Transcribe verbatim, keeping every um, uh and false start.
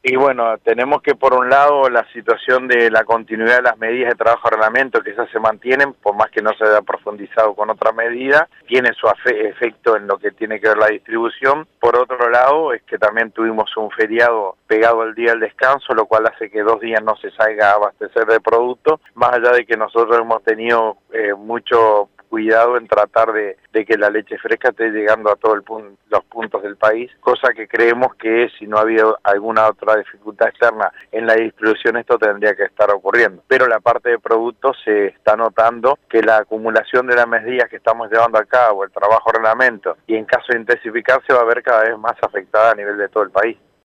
Y bueno, tenemos que por un lado la situación de la continuidad de las medidas de trabajo de reglamento, que esas se mantienen, por más que no se haya profundizado con otra medida, tiene su efecto en lo que tiene que ver la distribución. Por otro lado, es que también tuvimos un feriado pegado al día del descanso, lo cual hace que dos días no se salga a abastecer de producto, más allá de que nosotros hemos tenido eh, mucho cuidado en tratar de, de que la leche fresca esté llegando a todos pun los puntos del país, cosa que creemos que si no había alguna otra dificultad externa en la distribución esto tendría que estar ocurriendo. Pero la parte de productos se está notando que la acumulación de las medidas que estamos llevando a cabo, el trabajo de reglamento, y en caso de intensificarse va a ver cada vez más afectada a nivel de todo el país.